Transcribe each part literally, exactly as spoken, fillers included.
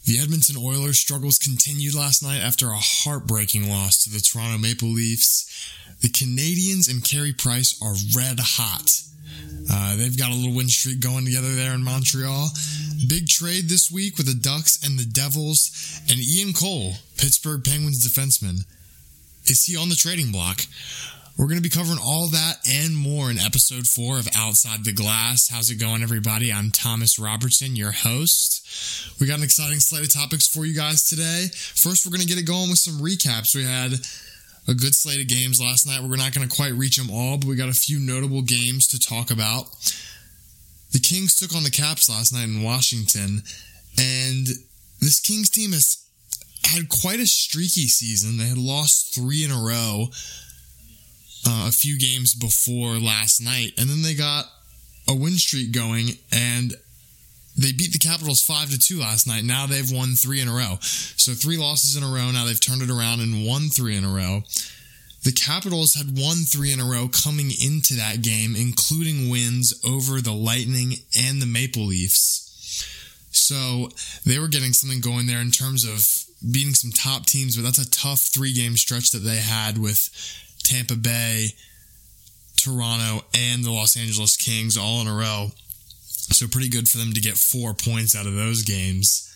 The Edmonton Oilers' struggles continued last night after a heartbreaking loss to the Toronto Maple Leafs. The Canadiens and Carey Price are red hot. Uh, they've got a little win streak going together there in Montreal. Big trade this week with the Ducks and the Devils. And Ian Cole, Pittsburgh Penguins defenseman, is he on the trading block? We're going to be covering all that and more in episode four of Outside the Glass. How's it going, everybody? I'm Thomas Robertson, your host. We got an exciting slate of topics for you guys today. First, we're going to get it going with some recaps. We had a good slate of games last night. We're not going to quite reach them all, but we got a few notable games to talk about. The Kings took on the Caps last night in Washington, and this Kings team has had quite a streaky season. They had lost three in a row uh, a few games before last night, and then they got a win streak going, and they beat the Capitals five to two last night. Now they've won three in a row. So three losses in a row. Now they've turned it around and won three in a row. The Capitals had won three in a row coming into that game, including wins over the Lightning and the Maple Leafs. So they were getting something going there in terms of beating some top teams, but that's a tough three-game stretch that they had with Tampa Bay, Toronto, and the Los Angeles Kings all in a row. So pretty good for them to get four points out of those games.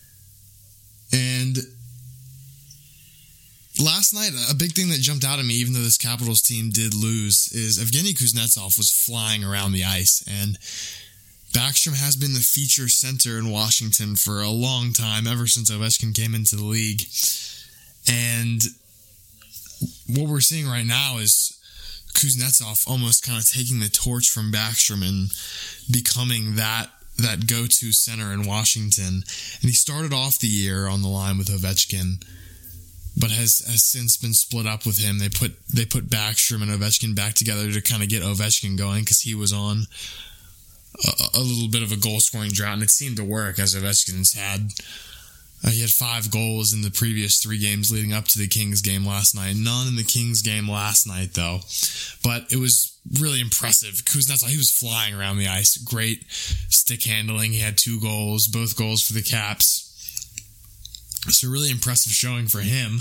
And last night, a big thing that jumped out at me, even though this Capitals team did lose, is Evgeny Kuznetsov was flying around the ice. And Backstrom has been the feature center in Washington for a long time, ever since Ovechkin came into the league. And what we're seeing right now is Kuznetsov almost kind of taking the torch from Backstrom and becoming that that go-to center in Washington. And he started off the year on the line with Ovechkin, but has, has since been split up with him. They put they put Backstrom and Ovechkin back together to kind of get Ovechkin going because he was on a, a little bit of a goal-scoring drought, and it seemed to work as Ovechkin's had. Uh, he had five goals in the previous three games leading up to the Kings game last night. None in the Kings game last night, though. But it was really impressive. Kuznetsov, he was flying around the ice. Great stick handling. He had two goals, both goals for the Caps. So really impressive showing for him.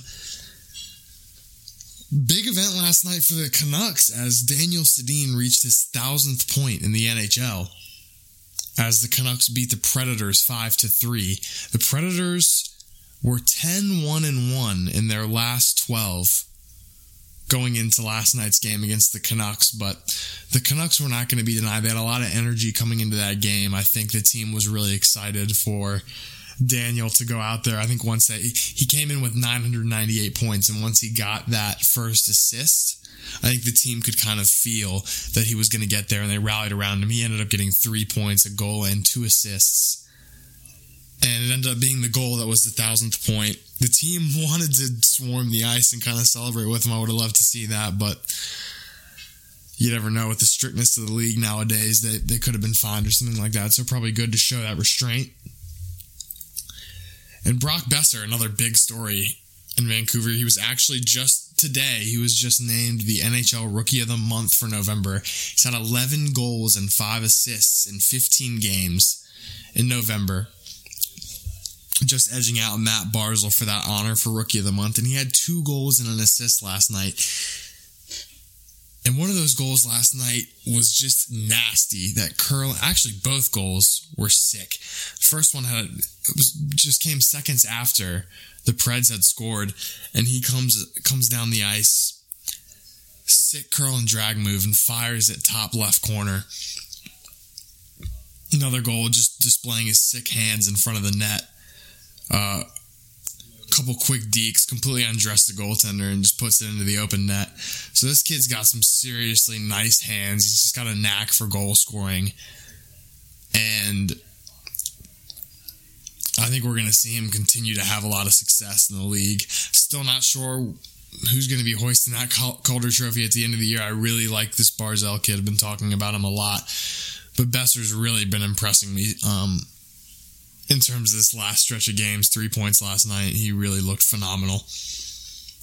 Big event last night for the Canucks as Daniel Sedin reached his thousandth point in the N H L. As the Canucks beat the Predators five to three. The Predators were ten one and one in their last twelve going into last night's game against the Canucks, but the Canucks were not going to be denied. They had a lot of energy coming into that game. I think the team was really excited for Daniel to go out there. I think once that he came in with nine hundred ninety-eight points, and once he got that first assist, I think the team could kind of feel that he was going to get there, and they rallied around him. He ended up getting three points, a goal, and two assists. And it ended up being the goal that was the thousandth point. The team wanted to swarm the ice and kind of celebrate with him. I would have loved to see that, but you never know. With the strictness of the league nowadays, they, they could have been fined or something like that. So probably good to show that restraint. And Brock Besser, another big story in Vancouver. He was actually just today, he was just named the N H L Rookie of the Month for November. He's had eleven goals and five assists in fifteen games in November, just edging out Matt Barzal for that honor for Rookie of the Month. And he had two goals and an assist last night. And one of those goals last night was just nasty. That curl, actually both goals were sick. First one had it was just came seconds after the Preds had scored, and he comes comes down the ice, sick curl and drag move, and fires it top left corner. Another goal, just displaying his sick hands in front of the net. Uh, couple quick dekes, completely undressed the goaltender and just puts it into the open net. So this kid's got some seriously nice hands. He's just got a knack for goal scoring. And I think we're going to see him continue to have a lot of success in the league. Still not sure who's going to be hoisting that Calder Trophy at the end of the year. I really like this Barzal kid. I've been talking about him a lot. But Besser's really been impressing me. Um, In terms of this last stretch of games, three points last night, he really looked phenomenal.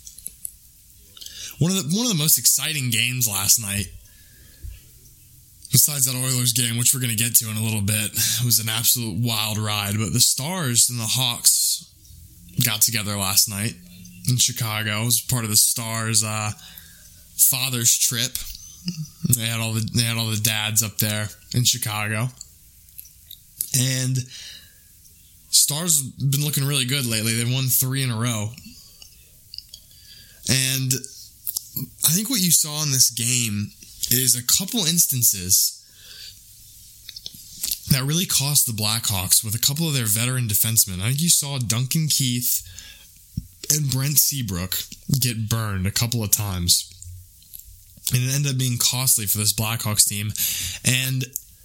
One of the one of the most exciting games last night besides that Oilers game, which we're going to get to in a little bit, it was an absolute wild ride. But the Stars and the Hawks got together last night in Chicago. It was part of the Stars' uh, father's trip. They had all the they had all the dads up there in Chicago, and Stars been looking really good lately. They've won three in a row, and I think what you saw in this game is a couple instances that really cost the Blackhawks with a couple of their veteran defensemen. I think you saw Duncan Keith and Brent Seabrook get burned a couple of times. And it ended up being costly for this Blackhawks team. And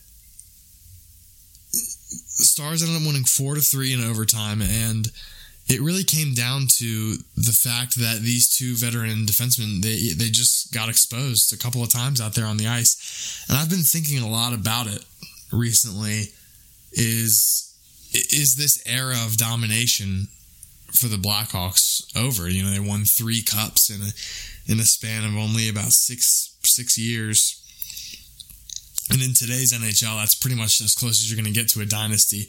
the Stars ended up winning four to three in overtime. And it really came down to the fact that these two veteran defensemen, they they just got exposed a couple of times out there on the ice. And I've been thinking a lot about it recently. Is is this era of domination for the Blackhawks over? You know, they won three cups in a in a span of only about six six years. And in today's N H L, that's pretty much as close as you're going to get to a dynasty.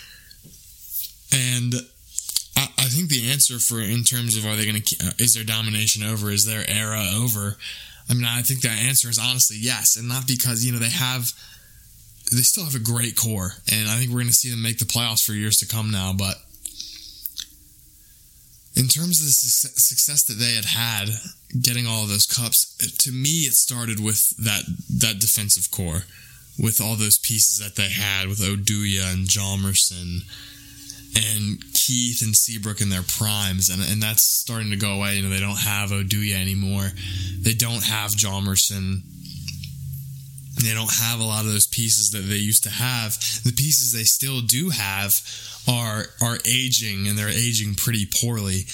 And I, I think the answer for, in terms of are they going to, uh, is their domination over? Is their era over? I mean, I think the answer is honestly yes. And not because, you know, they have, they still have a great core. And I think we're going to see them make the playoffs for years to come now. But in terms of the success that they had had getting all of those cups, to me it started with that that defensive core, with all those pieces that they had with Oduya and Hjalmarsson and Keith and Seabrook in their primes, and and that's starting to go away. You know, they don't have Oduya anymore. They don't have Hjalmarsson. They don't have a lot of those pieces that they used to have. The pieces they still do have are are aging, and they're aging pretty poorly.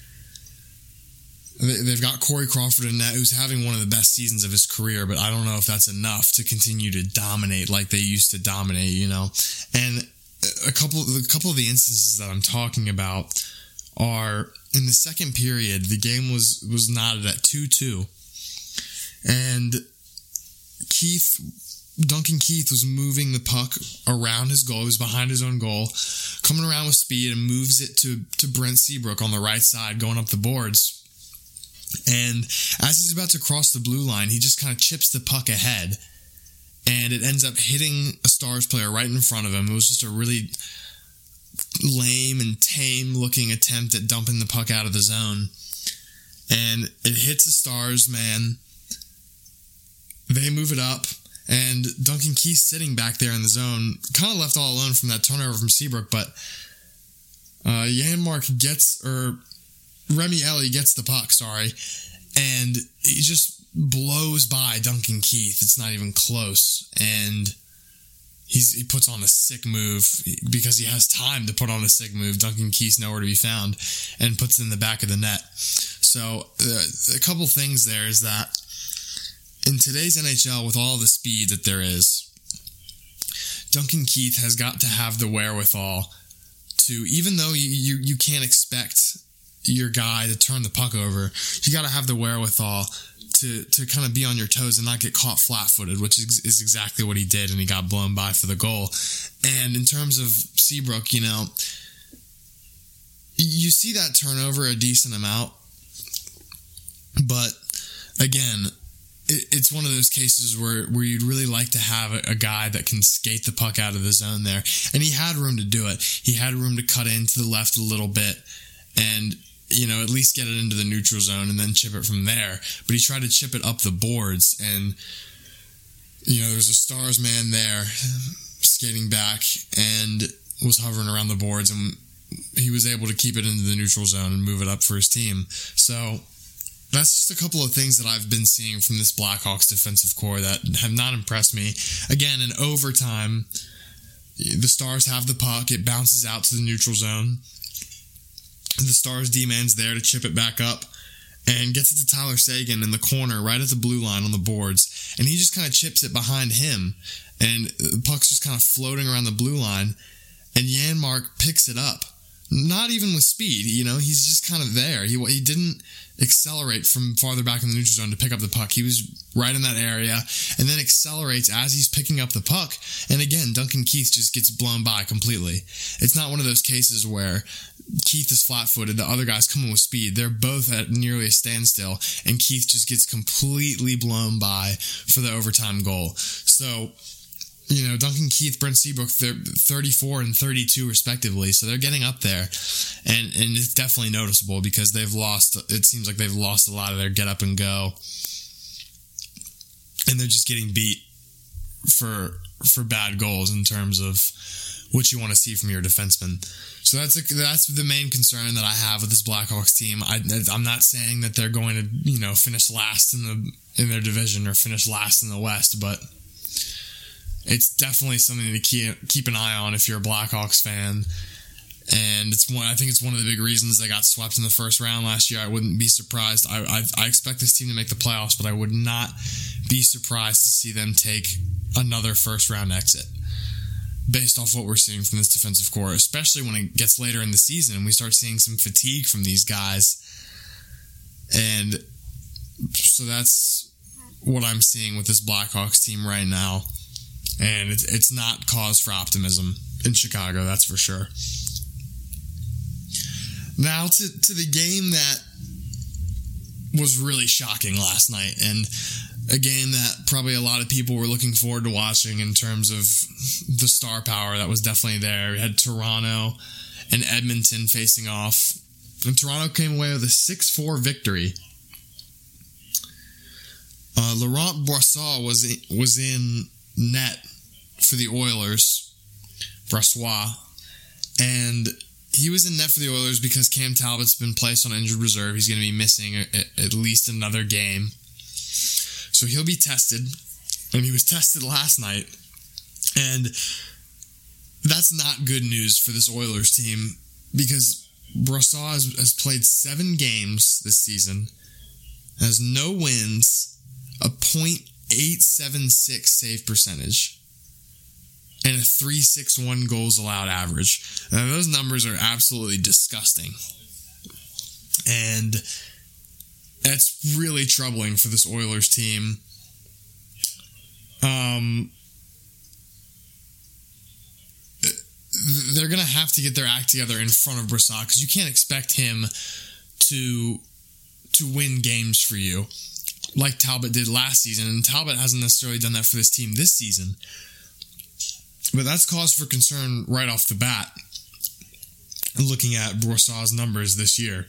They've got Corey Crawford in net, who's having one of the best seasons of his career, but I don't know if that's enough to continue to dominate like they used to dominate, you know. And a couple, a couple of the instances that I'm talking about are in the second period. The game was was knotted at two two, and Keith, Duncan Keith was moving the puck around his goal. He was behind his own goal, coming around with speed, and moves it to, to Brent Seabrook on the right side, going up the boards. And as he's about to cross the blue line, he just kind of chips the puck ahead, and it ends up hitting a Stars player right in front of him. It was just a really lame and tame looking attempt at dumping the puck out of the zone. And it hits a Stars man. They move it up, and Duncan Keith sitting back there in the zone, kind of left all alone from that turnover from Seabrook, but uh, Janmark gets, or Remi Elie gets the puck, sorry, and he just blows by Duncan Keith. It's not even close, and he's, he puts on a sick move because he has time to put on a sick move. Duncan Keith's nowhere to be found, and puts it in the back of the net. So uh, a couple things there is that in today's N H L, with all the speed that there is, Duncan Keith has got to have the wherewithal to, even though you, you, you can't expect your guy to turn the puck over, you got to have the wherewithal to, to kind of be on your toes and not get caught flat-footed, which is, is exactly what he did, and he got blown by for the goal. And in terms of Seabrook, you know, you see that turnover a decent amount, but again, it's one of those cases where, where you'd really like to have a, a guy that can skate the puck out of the zone there. And he had room to do it. He had room to cut in to the left a little bit and, you know, at least get it into the neutral zone and then chip it from there. But he tried to chip it up the boards, and, you know, there's a Stars man there skating back and was hovering around the boards, and he was able to keep it into the neutral zone and move it up for his team. So that's just a couple of things that I've been seeing from this Blackhawks defensive core that have not impressed me. Again, in overtime, the Stars have the puck. It bounces out to the neutral zone. The Stars D-man's there to chip it back up and gets it to Tyler Seguin in the corner right at the blue line on the boards. And he just kind of chips it behind him. And the puck's just kind of floating around the blue line. And Janmark picks it up not even with speed, you know, he's just kind of there. He he didn't accelerate from farther back in the neutral zone to pick up the puck. He was right in that area and then accelerates as he's picking up the puck. And again, Duncan Keith just gets blown by completely. It's not one of those cases where Keith is flat-footed, the other guy's coming with speed. They're both at nearly a standstill, and Keith just gets completely blown by for the overtime goal. So, you know, Duncan Keith, Brent Seabrook, they're thirty-four and thirty-two respectively, so they're getting up there, and and it's definitely noticeable because they've lost, it seems like they've lost a lot of their get up and go, and they're just getting beat for for bad goals in terms of what you want to see from your defenseman. So that's a, that's the main concern that I have with this Blackhawks team. I, I'm not saying that they're going to, you know, finish last in the in their division or finish last in the West, but it's definitely something to keep keep an eye on if you're a Blackhawks fan. And it's one, I think it's one of the big reasons they got swept in the first round last year. I wouldn't be surprised. I, I, I expect this team to make the playoffs, but I would not be surprised to see them take another first round exit based off what we're seeing from this defensive core, especially when it gets later in the season and we start seeing some fatigue from these guys. And so that's what I'm seeing with this Blackhawks team right now. And it's, it's not cause for optimism in Chicago, that's for sure. Now to, to the game that was really shocking last night, and a game that probably a lot of people were looking forward to watching in terms of the star power that was definitely there. We had Toronto and Edmonton facing off, and Toronto came away with a six four victory. Uh, Laurent Brossoit was in, was in net for the Oilers, Brossoit, and he was in net for the Oilers because Cam Talbot's been placed on injured reserve. He's going to be missing a, at least another game. So he'll be tested, and he was tested last night, and that's not good news for this Oilers team because Brossoit has, has played seven games this season, has no wins, a point eight seven six save percentage, and a three sixty-one goals allowed average. Now, those numbers are absolutely disgusting, and that's really troubling for this Oilers team. Um, they're going to have to get their act together in front of Brossoit because you can't expect him to to win games for you like Talbot did last season, and Talbot hasn't necessarily done that for this team this season. But that's cause for concern right off the bat, looking at Brossoit's numbers this year.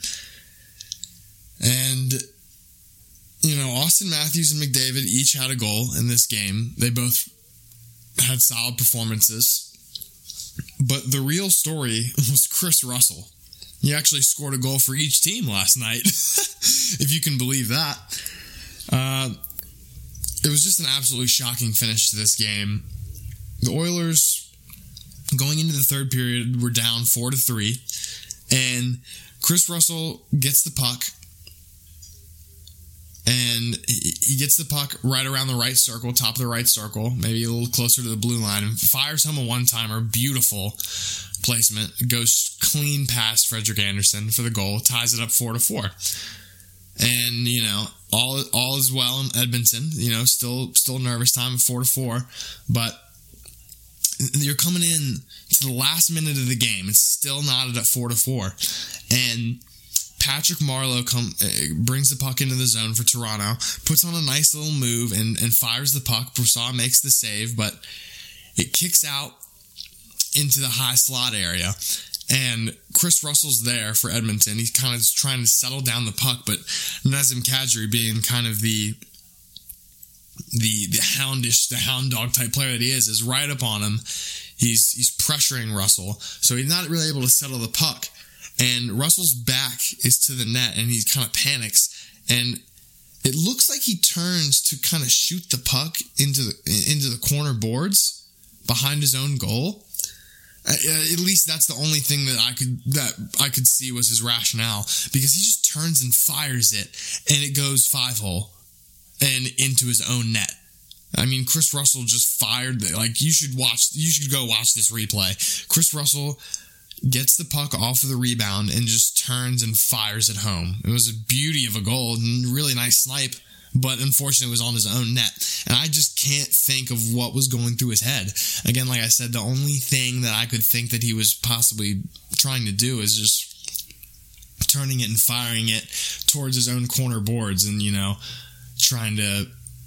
And, you know, Austin Matthews and McDavid each had a goal in this game. They both had solid performances. But the real story was Chris Russell. He actually scored a goal for each team last night, if you can believe that. Uh, it was just an absolutely shocking finish to this game. The Oilers, going into the third period, were down four to three, and Chris Russell gets the puck, and he gets the puck right around the right circle, top of the right circle, maybe a little closer to the blue line, and fires home a one-timer. Beautiful placement. It goes clean past Frederik Andersen for the goal, ties it up four to four. And, you know, all all is well in Edmonton. You know, still still nervous time at four to four, but you're coming in to the last minute of the game. It's still knotted at four to four, and Patrick Marleau come uh, brings the puck into the zone for Toronto, puts on a nice little move and, and fires the puck. Brossoit makes the save, but it kicks out into the high slot area. And Chris Russell's there for Edmonton. He's kind of trying to settle down the puck, but Nazem Kadri, being kind of the the the houndish, the hound dog type player that he is, is right up on him. He's he's pressuring Russell, so he's not really able to settle the puck. And Russell's back is to the net, and he kind of panics, and it looks like he turns to kind of shoot the puck into the into the corner boards behind his own goal. Uh, at least that's the only thing that I could that I could see was his rationale, because he just turns and fires it, and it goes five hole and into his own net. I mean, Chris Russell just fired the, like you should watch you should go watch this replay. Chris Russell gets the puck off of the rebound and just turns and fires it home. It was a beauty of a goal and really nice snipe, but unfortunately it was on his own net. And I just can't think of what was going through his head. Again, like I said, the only thing that I could think that he was possibly trying to do is just turning it and firing it towards his own corner boards and, you know, trying to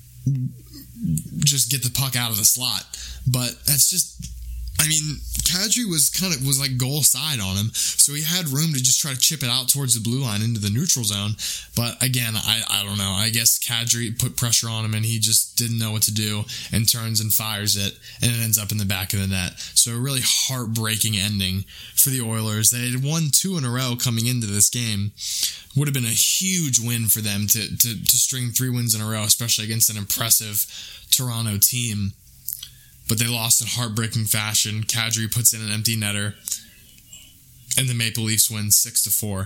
just get the puck out of the slot. But that's just... I mean, Kadri was kind of was like goal side on him, so he had room to just try to chip it out towards the blue line into the neutral zone. But again, I, I don't know. I guess Kadri put pressure on him, and he just didn't know what to do, and turns and fires it, and it ends up in the back of the net. So a really heartbreaking ending for the Oilers. They had won two in a row coming into this game. Would have been a huge win for them to to, to string three wins in a row, especially against an impressive Toronto team. But they lost in heartbreaking fashion. Kadri puts in an empty netter, and the Maple Leafs win six to four.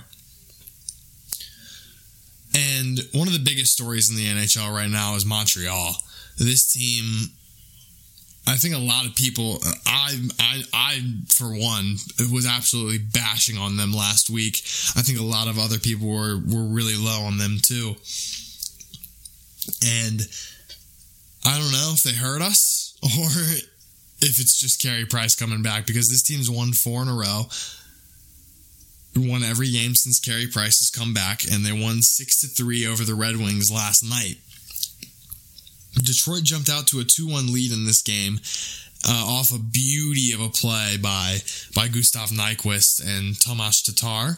And one of the biggest stories in the N H L right now is Montreal. This team, I think a lot of people, I, I, I for one, was absolutely bashing on them last week. I think a lot of other people were, were really low on them too. And I don't know if they hurt us, or if it's just Carey Price coming back, because this team's won four in a row, won every game since Carey Price has come back, and they won six to three over the Red Wings last night. Detroit jumped out to a two one lead in this game uh, off a beauty of a play by by Gustav Nyquist and Tomas Tatar,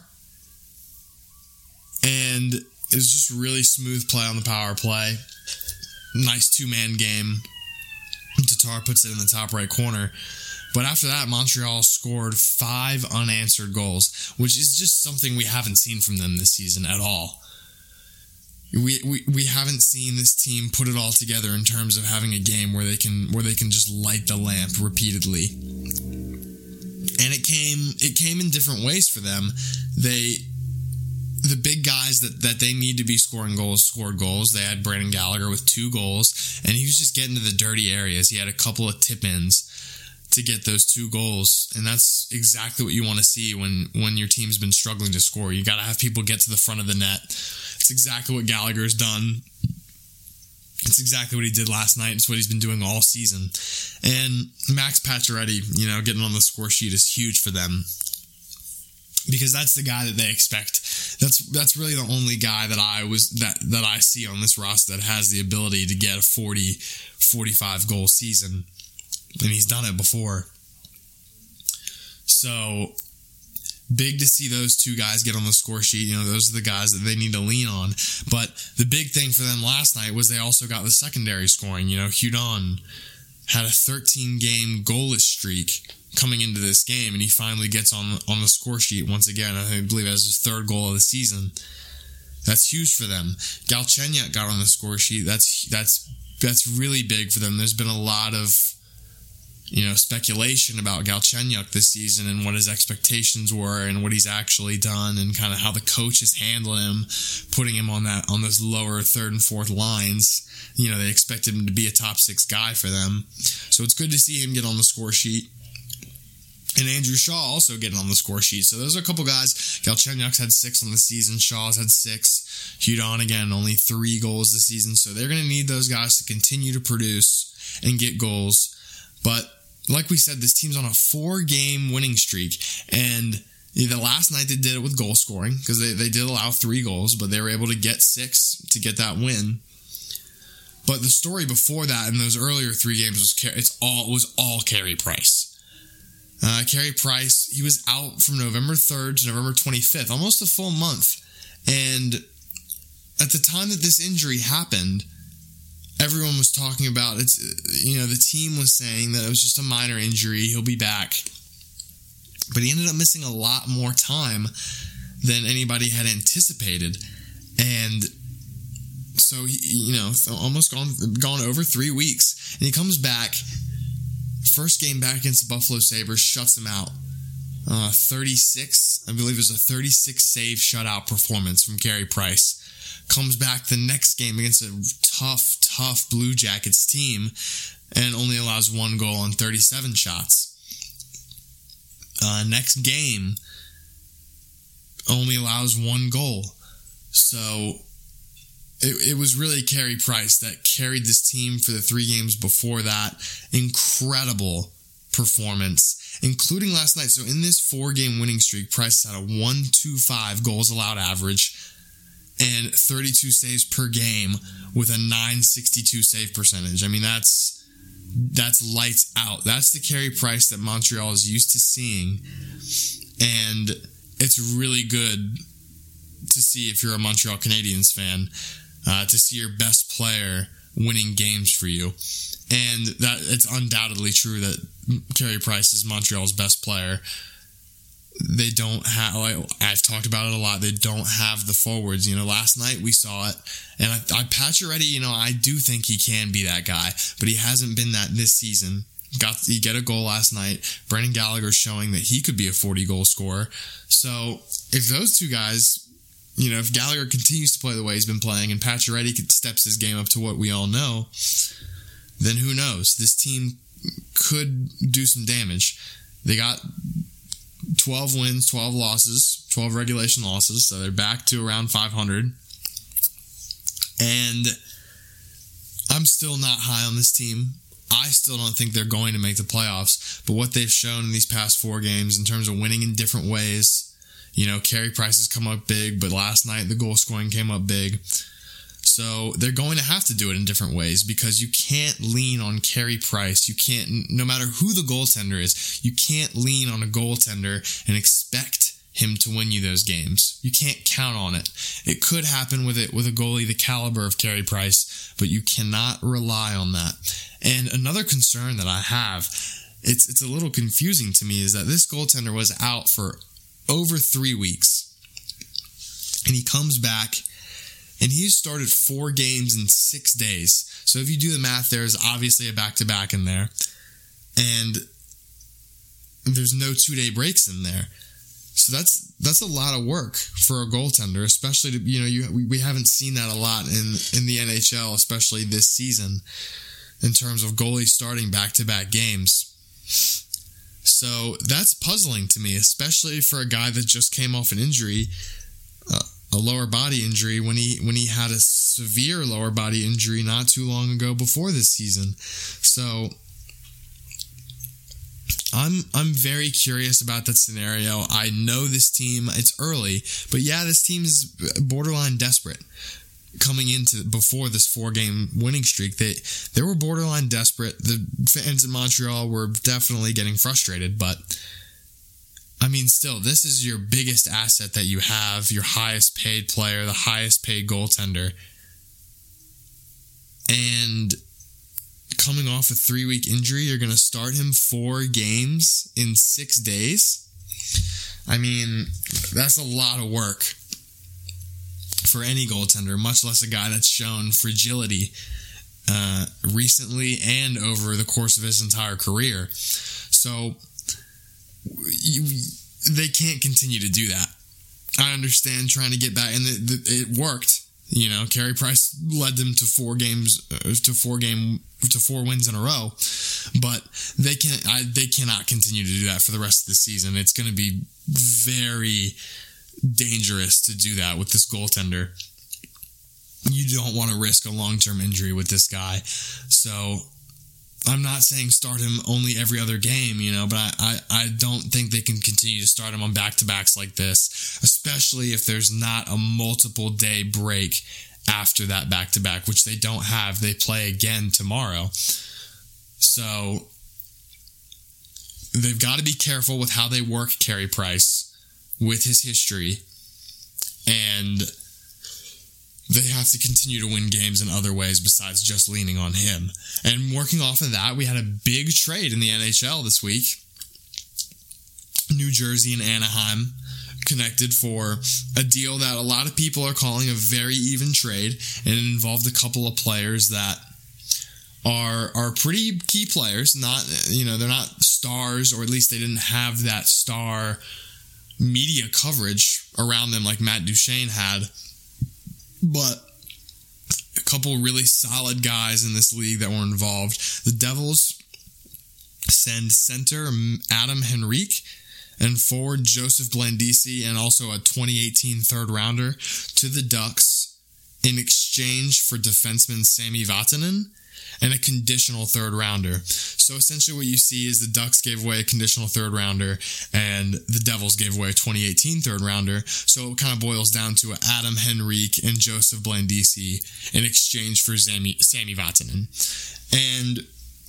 and it was just really smooth play on the power play. Nice two-man game. Tatar puts it in the top right corner. But after that, Montreal scored five unanswered goals, which is just something we haven't seen from them this season at all. We, we we haven't seen this team put it all together in terms of having a game where they can where they can just light the lamp repeatedly. And it came it came in different ways for them. They the big guys that, that they need to be scoring goals scored goals. They had Brandon Gallagher with two goals, and he was just getting to the dirty areas. He had a couple of tip-ins to get those two goals, and that's exactly what you want to see when, when your team's been struggling to score. You got to have people get to the front of the net. It's exactly what Gallagher's done. It's exactly what he did last night. It's what he's been doing all season. And Max Pacioretty, you know, getting on the score sheet is huge for them, because that's the guy that they expect. That's that's really the only guy that I was that, that I see on this roster that has the ability to get a forty, forty-five goal season. And he's done it before. So big to see those two guys get on the score sheet. You know, those are the guys that they need to lean on. But the big thing for them last night was they also got the secondary scoring. You know, Hudon had a thirteen-game goalless streak coming into this game, and he finally gets on on the score sheet once again. I believe that's his third goal of the season. That's huge for them. Galchenyuk got on the score sheet. That's that's that's really big for them. There's been a lot of, you know, speculation about Galchenyuk this season and what his expectations were and what he's actually done and kind of how the coach has handled him, putting him on that on those lower third and fourth lines. You know, they expected him to be a top six guy for them. So it's good to see him get on the score sheet. And Andrew Shaw also getting on the score sheet. So those are a couple guys. Galchenyuk's had six on the season. Shaw's had six. Hudon, again, only three goals this season. So they're going to need those guys to continue to produce and get goals. But like we said, this team's on a four-game winning streak. And the last night they did it with goal scoring, because they, they did allow three goals, but they were able to get six to get that win. But the story before that in those earlier three games was it's all was all Carey Price. Uh, Carey Price, he was out from November third to November twenty-fifth, almost a full month. And at the time that this injury happened, everyone was talking about it's, you know, the team was saying that it was just a minor injury, he'll be back. But he ended up missing a lot more time than anybody had anticipated. And so, he, you know, almost gone, gone over three weeks. And he comes back. First game back against the Buffalo Sabres, shuts him out. Uh, thirty-six, I believe it was a thirty-six save shutout performance from Carey Price. Comes back the next game against a tough, tough Blue Jackets team and only allows one goal on thirty-seven shots. uh, next game only allows one goal. So it, it was really Carey Price that carried this team for the three games before that. Incredible performance, including last night. So in this four-game winning streak, Price had a one twenty-five goals allowed average and thirty-two saves per game with a nine sixty-two save percentage. I mean, that's that's lights out. That's the Carey Price that Montreal is used to seeing, and it's really good to see if you're a Montreal Canadiens fan, uh, to see your best player winning games for you. And that it's undoubtedly true that Carey Price is Montreal's best player. They don't have, like, I've talked about it a lot, they don't have the forwards. You know, last night we saw it, and I, I Pacioretty, you know, I do think he can be that guy, but he hasn't been that this season. Got he get a goal last night. Brendan Gallagher's showing that he could be a forty-goal scorer. So if those two guys, you know, if Gallagher continues to play the way he's been playing and Pacioretty steps his game up to what we all know, then who knows? This team could do some damage. They got twelve wins, twelve losses, twelve regulation losses, so they're back to around five hundred. And I'm still not high on this team. I still don't think they're going to make the playoffs, but what they've shown in these past four games in terms of winning in different ways, you know, Carey Price has come up big, but last night the goal scoring came up big. So they're going to have to do it in different ways because you can't lean on Carey Price. You can't, no matter who the goaltender is, you can't lean on a goaltender and expect him to win you those games. You can't count on it. It could happen with it with a goalie the caliber of Carey Price, but you cannot rely on that. And another concern that I have, it's it's a little confusing to me, is that this goaltender was out for over three weeks. And he comes back, and he's started four games in six days. So if you do the math, there's obviously a back-to-back in there. And there's no two-day breaks in there. So that's that's a lot of work for a goaltender, especially to, you know, you we, we haven't seen that a lot in, in the N H L, especially this season, in terms of goalies starting back-to-back games. So that's puzzling to me, especially for a guy that just came off an injury, uh, a lower body injury, when he when he had a severe lower body injury not too long ago before this season. So I'm I'm very curious about that scenario. I know this team, it's early, but yeah, this team is borderline desperate. Coming into before this four-game winning streak, they they were borderline desperate. The fans in Montreal were definitely getting frustrated, but I mean, still, this is your biggest asset that you have, your highest paid player, the highest paid goaltender. And coming off a three-week injury, you're going to start him four games in six days? I mean, that's a lot of work for any goaltender, much less a guy that's shown fragility uh, recently and over the course of his entire career. So you, they can't continue to do that. I understand trying to get back, and it, it worked. You know, Carey Price led them to four games, uh, to four game, to four wins in a row, but they can I, they cannot continue to do that for the rest of the season. It's going to be very dangerous to do that with this goaltender. You don't want to risk a long-term injury with this guy. So I'm not saying start him only every other game, you know, but I, I, I don't think they can continue to start him on back-to-backs like this, especially if there's not a multiple-day break after that back-to-back, which they don't have. They play again tomorrow. So they've got to be careful with how they work Carey Price with his history, and they have to continue to win games in other ways besides just leaning on him. And working off of that, we had a big trade in the N H L this week. New Jersey and Anaheim connected for a deal that a lot of people are calling a very even trade, and it involved a couple of players that are are pretty key players. Not, you know, they're not stars, or at least they didn't have that star media coverage around them like Matt Duchene had, but a couple really solid guys in this league that were involved. The Devils send center Adam Henrique and forward Joseph Blandisi and also a twenty eighteen third rounder to the Ducks in exchange for defenseman Sami Vatanen and a conditional third rounder. So essentially what you see is the Ducks gave away a conditional third rounder and the Devils gave away a twenty eighteen third rounder. So it kind of boils down to Adam Henrique and Joseph Blandisi in exchange for Sami, Sami Vatanen. And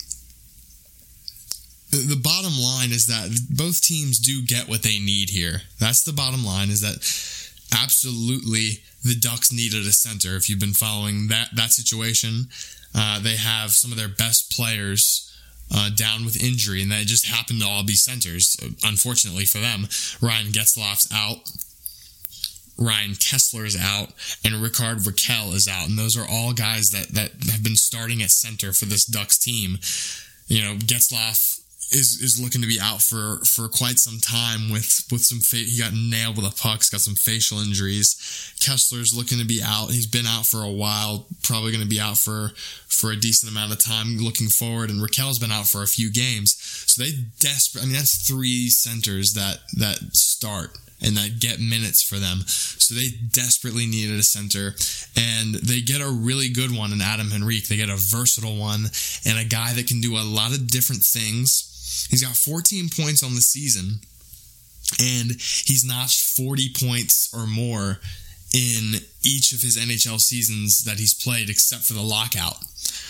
the bottom line is that both teams do get what they need here. That's the bottom line, is that absolutely the Ducks needed a center. If you've been following that, that situation, uh, they have some of their best players uh, down with injury, and they just happen to all be centers, unfortunately for them. Ryan Getzlaf's out, Ryan Kessler's out, and Rickard Rakell is out, and those are all guys that, that have been starting at center for this Ducks team. You know, Getzlaf is is looking to be out for, for quite some time with, with some fa- he got nailed with a puck, he's got some facial injuries. Kessler's looking to be out. He's been out for a while, probably going to be out for, for a decent amount of time looking forward, and Rakell's been out for a few games. So they desperate, I mean, that's three centers that, that start and that get minutes for them. So they desperately needed a center, and they get a really good one in Adam Henrique. They get a versatile one and a guy that can do a lot of different things. He's got fourteen points on the season, and he's notched forty points or more in each of his N H L seasons that he's played, except for the lockout.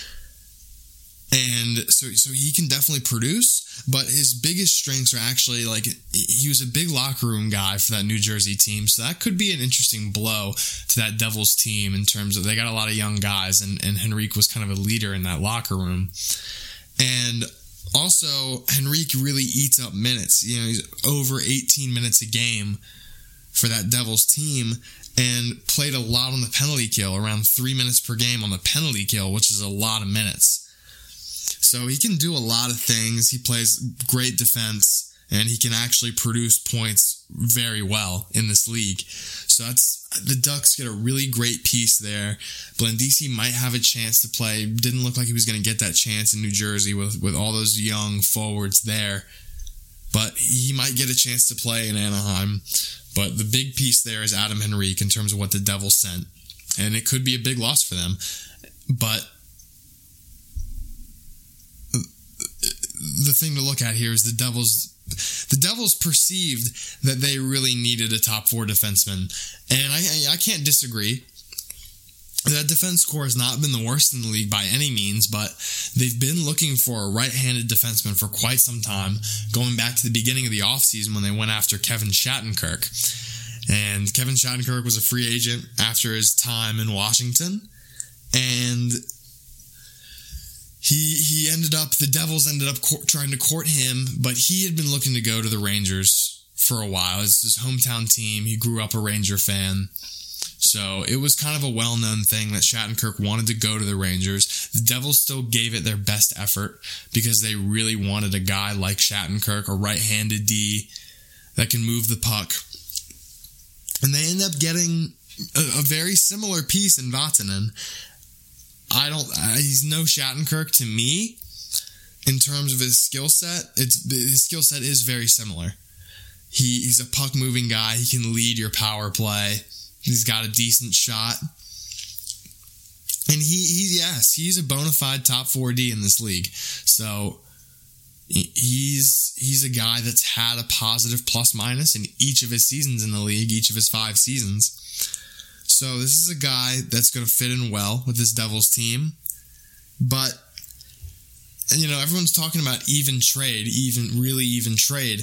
And so, so he can definitely produce, but his biggest strengths are actually, like, he was a big locker room guy for that New Jersey team, so that could be an interesting blow to that Devils team in terms of they got a lot of young guys, and, and Henrique was kind of a leader in that locker room. And also, Henrique really eats up minutes. You know, he's over eighteen minutes a game for that Devils team and played a lot on the penalty kill, around three minutes per game on the penalty kill, which is a lot of minutes. So he can do a lot of things. He plays great defense, and he can actually produce points very well in this league. So that's the Ducks get a really great piece there. Blandisi might have a chance to play. Didn't look like he was going to get that chance in New Jersey with, with all those young forwards there. But he might get a chance to play in Anaheim. But the big piece there is Adam Henrique in terms of what the Devils sent. And it could be a big loss for them. But the thing to look at here is the Devils... The Devils perceived that they really needed a top four defenseman, and I, I can't disagree. That defense core has not been the worst in the league by any means, but they've been looking for a right-handed defenseman for quite some time, going back to the beginning of the offseason when they went after Kevin Shattenkirk. And Kevin Shattenkirk was a free agent after his time in Washington, and He he ended up, the Devils ended up court, trying to court him, but he had been looking to go to the Rangers for a while. It's his hometown team. He grew up a Ranger fan. So it was kind of a well-known thing that Shattenkirk wanted to go to the Rangers. The Devils still gave it their best effort because they really wanted a guy like Shattenkirk, a right-handed D that can move the puck. And they end up getting a, a very similar piece in Vatanen. I don't. Uh, he's no Shattenkirk to me in terms of his skill set. It's his skill set is very similar. He he's a puck moving guy. He can lead your power play. He's got a decent shot, and he he yes he's a bona fide top four D in this league. So he's he's a guy that's had a positive plus minus in each of his seasons in the league, each of his five seasons. So this is a guy that's going to fit in well with this Devils team. But, you know, everyone's talking about even trade, even really even trade.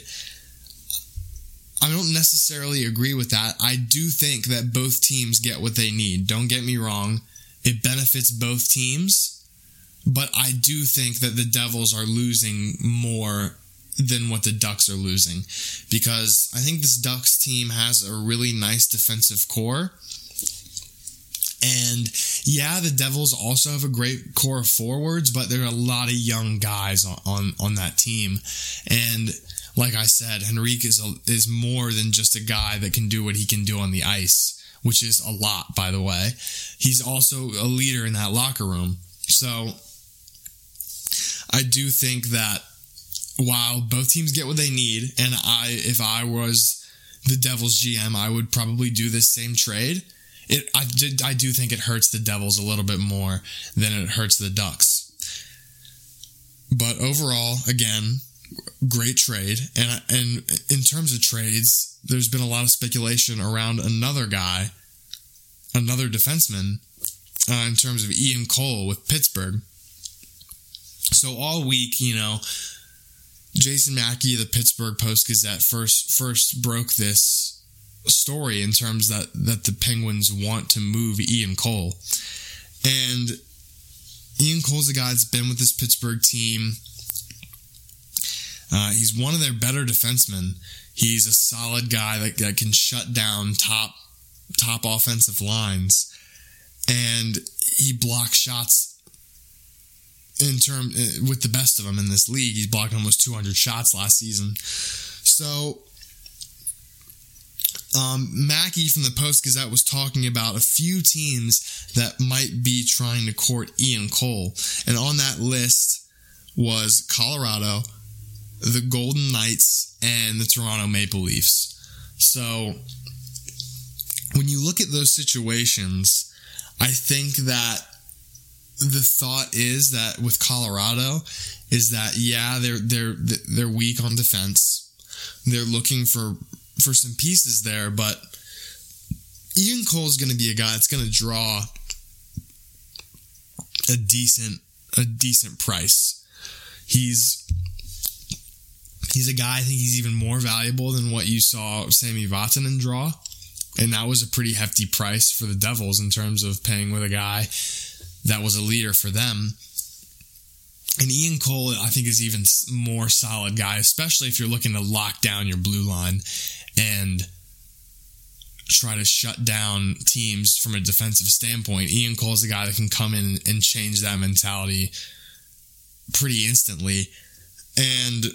I don't necessarily agree with that. I do think that both teams get what they need. Don't get me wrong. It benefits both teams. But I do think that the Devils are losing more than what the Ducks are losing. Because I think this Ducks team has a really nice defensive core. And yeah, the Devils also have a great core of forwards, but there are a lot of young guys on, on, on that team. And like I said, Henrique is, a, is more than just a guy that can do what he can do on the ice, which is a lot, by the way. He's also a leader in that locker room. So I do think that while both teams get what they need, and I, if I was the Devils G M, I would probably do this same trade. It, I, did, I do think it hurts the Devils a little bit more than it hurts the Ducks. But overall, again, great trade. And, and in terms of trades, there's been a lot of speculation around another guy, another defenseman, uh, in terms of Ian Cole with Pittsburgh. So all week, you know, Jason Mackey of the Pittsburgh Post-Gazette first first broke this story in terms that, that the Penguins want to move Ian Cole. And Ian Cole's a guy that's been with this Pittsburgh team. Uh, he's one of their better defensemen. He's a solid guy that, that can shut down top top offensive lines. And he blocks shots in term with the best of them in this league. He's blocked almost two hundred shots last season. So um, Mackey from the Post-Gazette was talking about a few teams that might be trying to court Ian Cole. And on that list was Colorado, the Golden Knights, and the Toronto Maple Leafs. So when you look at those situations, I think that the thought is that with Colorado is that, yeah, they're they're they're weak on defense. They're looking for for some pieces there, but Ian Cole is going to be a guy that's going to draw a decent a decent price. He's he's a guy, I think he's even more valuable than what you saw Sami Vatanen draw, and that was a pretty hefty price for the Devils in terms of paying with a guy that was a leader for them. And Ian Cole, I think, is even more solid guy, especially if you're looking to lock down your blue line and try to shut down teams from a defensive standpoint. Ian Cole's a guy that can come in and change that mentality pretty instantly. And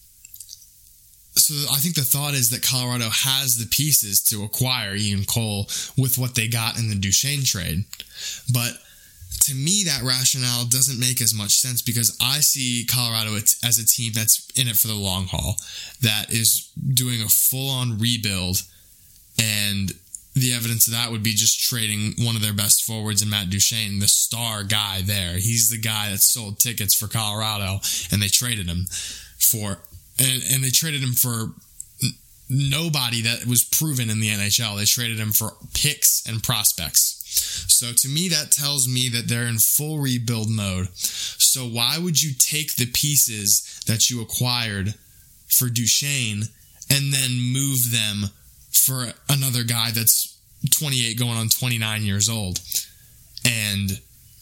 so I think the thought is that Colorado has the pieces to acquire Ian Cole with what they got in the Duchesne trade. But to me, that rationale doesn't make as much sense because I see Colorado as a team that's in it for the long haul, that is doing a full-on rebuild, and the evidence of that would be just trading one of their best forwards in Matt Duchene, the star guy there. He's the guy that sold tickets for Colorado, and they traded him for, and, and they traded him for nobody that was proven in the N H L. They traded him for picks and prospects. So to me, that tells me that they're in full rebuild mode. So why would you take the pieces that you acquired for Duchene and then move them for another guy that's twenty-eight going on twenty-nine years old and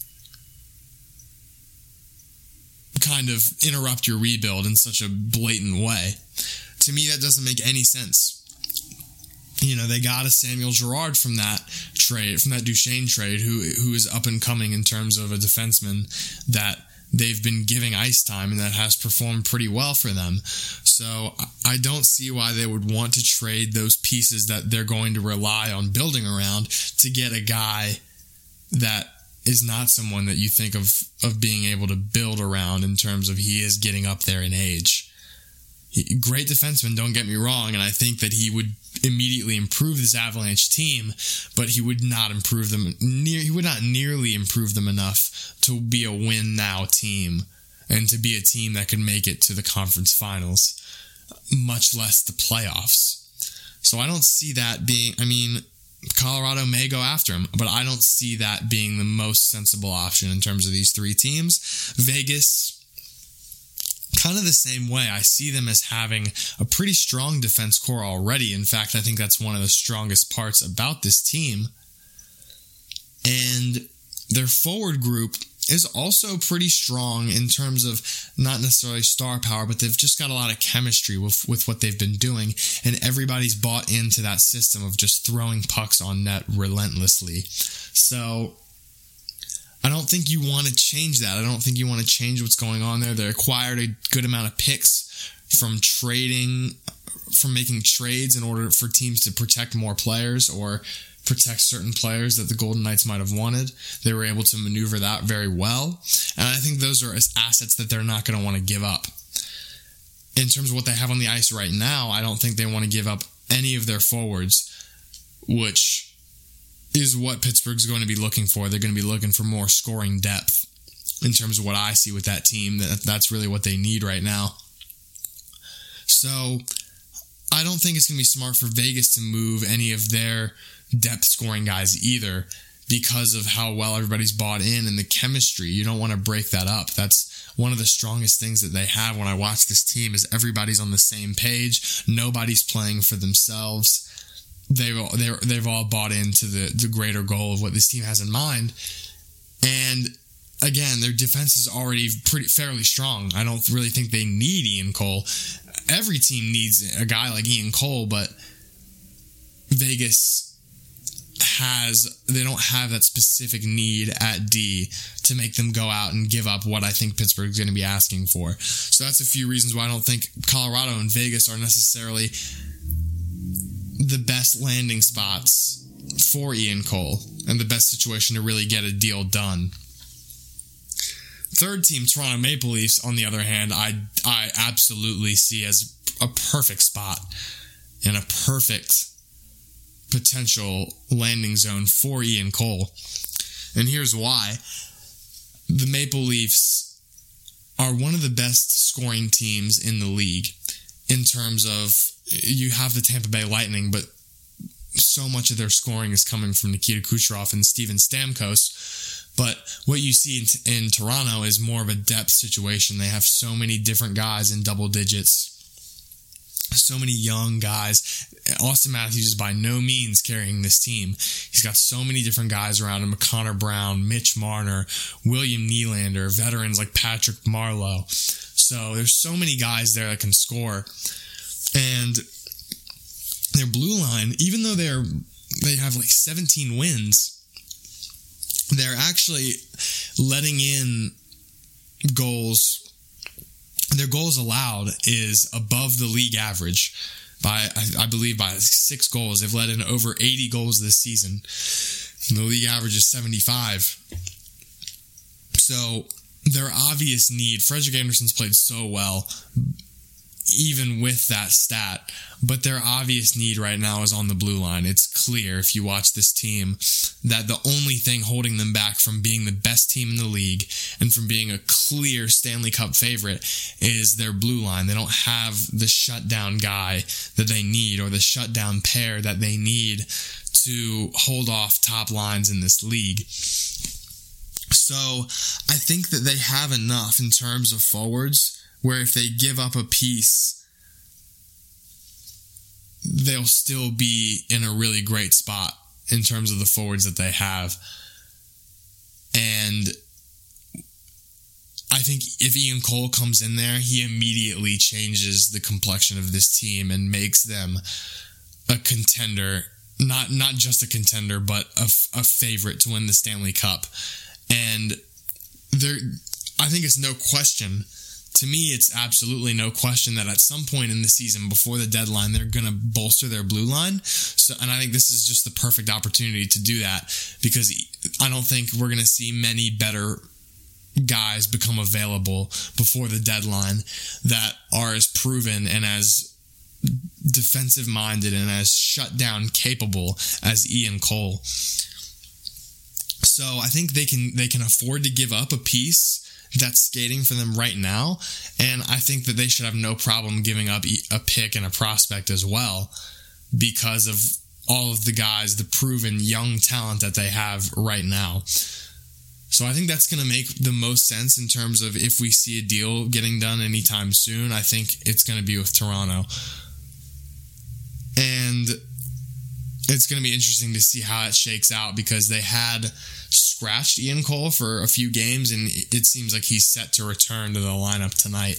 kind of interrupt your rebuild in such a blatant way? To me, that doesn't make any sense. You know, they got a Samuel Girard from that trade, from that Duchesne trade, who who is up and coming in terms of a defenseman that they've been giving ice time and that has performed pretty well for them. So I don't see why they would want to trade those pieces that they're going to rely on building around to get a guy that is not someone that you think of, of being able to build around in terms of he is getting up there in age. He, great defenseman, don't get me wrong, and I think that he would immediately improve this Avalanche team, but he would not improve them near. He would not nearly improve them enough to be a win now team and to be a team that could make it to the conference finals, much less the playoffs. So I don't see that being. I mean, Colorado may go after him, but I don't see that being the most sensible option in terms of these three teams. Vegas, kind of the same way. I see them as having a pretty strong defense core already. In fact, I think that's one of the strongest parts about this team. And their forward group is also pretty strong in terms of not necessarily star power, but they've just got a lot of chemistry with, with what they've been doing. And everybody's bought into that system of just throwing pucks on net relentlessly. So I don't think you want to change that. I don't think you want to change what's going on there. They acquired a good amount of picks from trading, from making trades in order for teams to protect more players or protect certain players that the Golden Knights might have wanted. They were able to maneuver that very well. And I think those are assets that they're not going to want to give up. in terms of what they have on the ice right now, I don't think they want to give up any of their forwards, which is what Pittsburgh's going to be looking for. They're going to be looking for more scoring depth in terms of what I see with that team. That That's really what they need right now. So I don't think it's going to be smart for Vegas to move any of their depth scoring guys either, because of how well everybody's bought in and the chemistry. You don't want to break that up. That's one of the strongest things that they have when I watch this team is everybody's on the same page. Nobody's playing for themselves. They've all, they're, they've all bought into the, the greater goal of what this team has in mind. And again, their defense is already pretty fairly strong. I don't really think they need Ian Cole. Every team needs a guy like Ian Cole, but Vegas has, they don't have that specific need at D to make them go out and give up what I think Pittsburgh's going to be asking for. So that's a few reasons why I don't think Colorado and Vegas are necessarily the best landing spots for Ian Cole and the best situation to really get a deal done. Third team, Toronto Maple Leafs, on the other hand, I, I absolutely see as a perfect spot and a perfect potential landing zone for Ian Cole. And here's why. The Maple Leafs are one of the best scoring teams in the league in terms of, you have the Tampa Bay Lightning, but so much of their scoring is coming from Nikita Kucherov and Steven Stamkos. But what you see in, in Toronto is more of a depth situation. They have so many different guys in double digits. So many young guys. Austin Matthews is by no means carrying this team. He's got so many different guys around him. Connor Brown, Mitch Marner, William Nylander, veterans like Patrick Marleau. So there's so many guys there that can score. And their blue line, even though they're they have like seventeen wins, they're actually letting in goals. Their goals allowed is above the league average by, I, I believe, by six goals. They've let in over eighty goals this season. The league average is seventy-five. So their obvious need, Frederik Andersen's played so well, even with that stat, but their obvious need right now is on the blue line. It's clear if you watch this team that the only thing holding them back from being the best team in the league and from being a clear Stanley Cup favorite is their blue line. They don't have the shutdown guy that they need or the shutdown pair that they need to hold off top lines in this league. So I think that they have enough in terms of forwards where if they give up a piece, they'll still be in a really great spot in terms of the forwards that they have. And I think if Ian Cole comes in there, he immediately changes the complexion of this team and makes them a contender, not not just a contender, but a, a favorite to win the Stanley Cup. And there, I think it's no question. To me, it's absolutely no question that at some point in the season, before the deadline, they're going to bolster their blue line. So, and I think this is just the perfect opportunity to do that, because I don't think we're going to see many better guys become available before the deadline that are as proven and as defensive-minded and as shutdown capable as Ian Cole. So I think they can they can afford to give up a piece that's skating for them right now, and I think that they should have no problem giving up a pick and a prospect as well because of all of the guys, the proven young talent that they have right now. So I think that's going to make the most sense in terms of if we see a deal getting done anytime soon. I think it's going to be with Toronto. And it's going to be interesting to see how it shakes out because they had scratched Ian Cole for a few games, and it seems like he's set to return to the lineup tonight.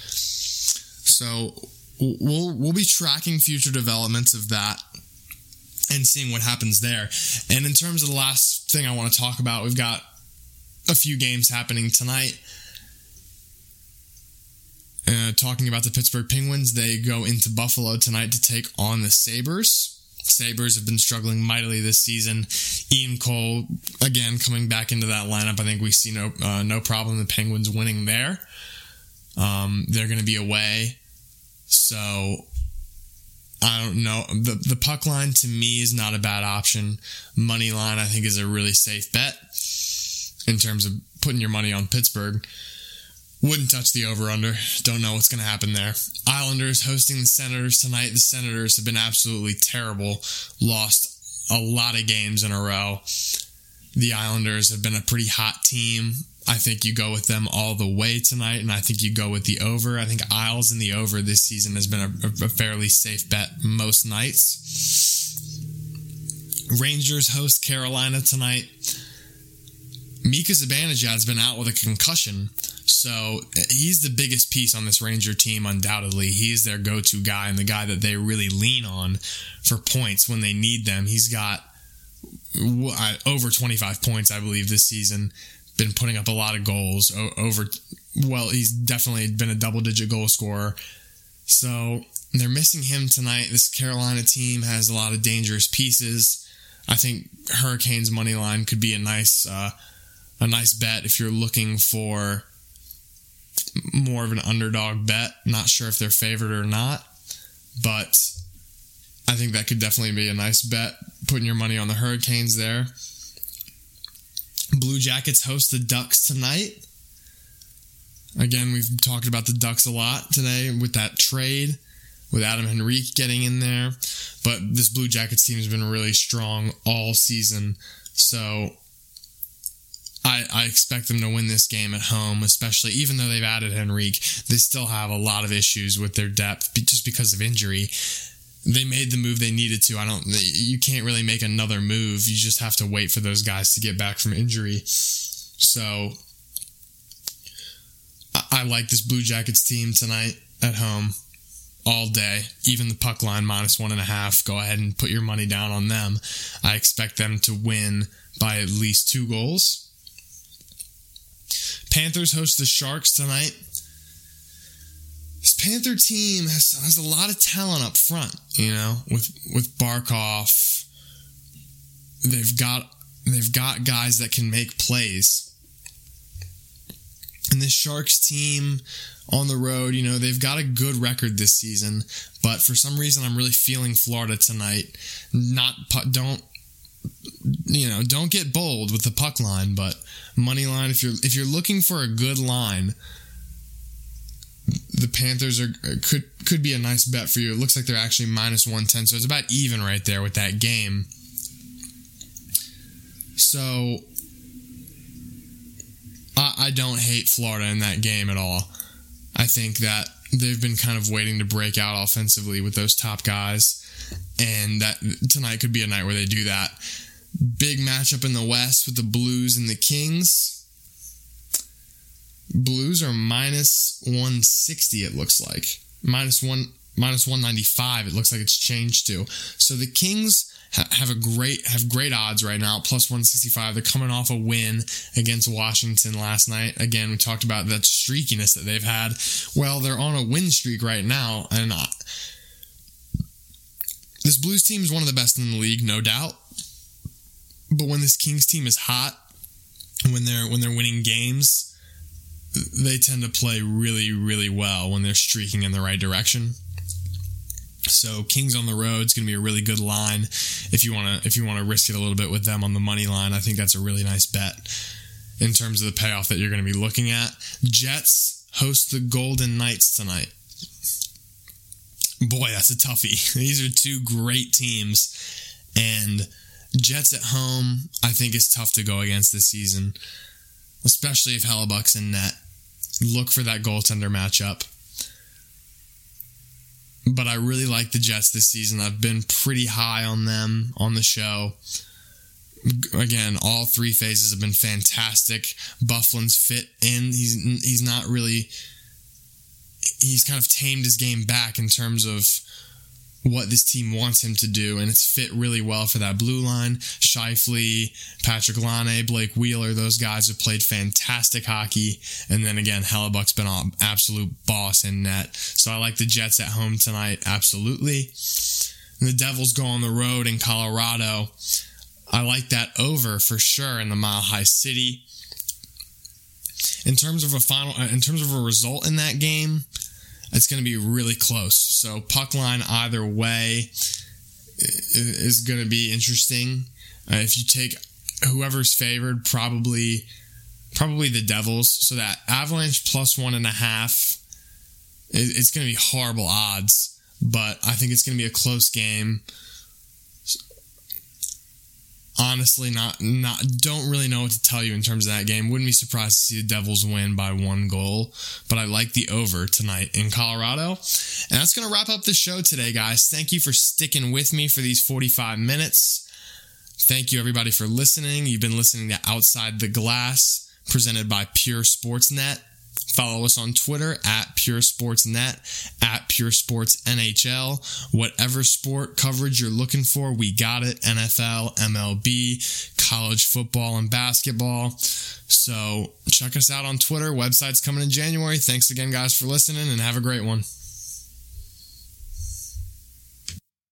So we'll we'll be tracking future developments of that and seeing what happens there. And in terms of the last thing I want to talk about, we've got a few games happening tonight. Uh, talking about the Pittsburgh Penguins, they go into Buffalo tonight to take on the Sabres. Sabres have been struggling mightily this season. Ian Cole, again, coming back into that lineup. I think we see no uh, no problem the Penguins winning there. Um, they're going to be away So I don't know. The the puck line to me is not a bad option. Money line I think is a really safe bet in terms of putting your money on Pittsburgh. Wouldn't touch the over-under. Don't know what's going to happen there. Islanders hosting the Senators tonight. The Senators have been absolutely terrible. Lost a lot of games in a row. The Islanders have been a pretty hot team. I think you go with them all the way tonight, and I think you go with the over. I think Isles in the over this season has been a, a fairly safe bet most nights. Rangers host Carolina tonight. Mika Zibanejad's been out with a concussion, so he's the biggest piece on this Ranger team, undoubtedly. He's their go-to guy and the guy that they really lean on for points when they need them. He's got over twenty-five points, I believe, this season. Been putting up a lot of goals. Over, well, he's definitely been a double-digit goal scorer. So they're missing him tonight. This Carolina team has a lot of dangerous pieces. I think Hurricanes money line could be a nice... Uh, A nice bet if you're looking for more of an underdog bet. Not sure if they're favored or not, but I think that could definitely be a nice bet. Putting your money on the Hurricanes there. Blue Jackets host the Ducks tonight. Again, we've talked about the Ducks a lot today with that trade, with Adam Henrique getting in there. But this Blue Jackets team has been really strong all season, so I, I expect them to win this game at home, especially even though they've added Henrique. They still have a lot of issues with their depth just because of injury. They made the move they needed to. I don't. You can't really make another move. You just have to wait for those guys to get back from injury. So I, I like this Blue Jackets team tonight at home all day. Even the puck line minus one and a half. Go ahead and put your money down on them. I expect them to win by at least two goals. Panthers host the Sharks tonight. This Panther team has, has a lot of talent up front, you know, with with Barkov. They've got they've got guys that can make plays. And this Sharks team on the road, you know, they've got a good record this season, but for some reason I'm really feeling Florida tonight. Not don't you know, don't get bold with the puck line, but money line, if you're if you're looking for a good line, the Panthers are could could be a nice bet for you. It looks like they're actually minus one ten, so it's about even right there with that game. So I, I don't hate Florida in that game at all. I think that they've been kind of waiting to break out offensively with those top guys, and that tonight could be a night where they do that. Big matchup in the West with the Blues and the Kings. Blues are minus one sixty, it looks like. Minus one, minus one ninety-five, it looks like it's changed to. So the Kings ha- have a great have great odds right now, plus one sixty-five. They're coming off a win against Washington last night. Again, we talked about that streakiness that they've had. Well, they're on a win streak right now, and uh, this Blues team is one of the best in the league, no doubt. But when this Kings team is hot, when they're when they're winning games, they tend to play really, really well when they're streaking in the right direction. So Kings on the road is going to be a really good line if you want to if you want to risk it a little bit with them on the money line. I think that's a really nice bet in terms of the payoff that you're going to be looking at. Jets host the Golden Knights tonight. Boy, that's a toughie. These are two great teams, and Jets at home, I think, is tough to go against this season, especially if Hellebuck's in net. Look for that goaltender matchup. But I really like the Jets this season. I've been pretty high on them on the show. Again, all three phases have been fantastic. Bufflin's fit in. He's he's not really... He's kind of tamed his game back in terms of what this team wants him to do, and it's fit really well for that blue line. Scheifele, Patrick Laine, Blake Wheeler, those guys have played fantastic hockey. And then again, Hellebuck's been an absolute boss in net. So I like the Jets at home tonight, absolutely. And the Devils go on the road in Colorado. I like that over for sure in the Mile High City. In terms of a final, in terms of a result in that game, it's going to be really close. So puck line either way is going to be interesting. Uh, if you take whoever's favored, probably probably the Devils. So that Avalanche plus one and a half, it's going to be horrible odds, but I think it's going to be a close game. Honestly, not not don't really know what to tell you in terms of that game. Wouldn't be surprised to see the Devils win by one goal, but I like the over tonight in Colorado. And that's going to wrap up the show today, guys. Thank you for sticking with me for these forty-five minutes. Thank you, everybody, for listening. You've been listening to Outside the Glass, presented by Pure Sportsnet. Follow us on Twitter at Pure Sportsnet, at Pure Sports N H L. Whatever sport coverage you're looking for, we got it. N F L, M L B, college football, and basketball. So check us out on Twitter. Website's coming in January. Thanks again, guys, for listening, and have a great one.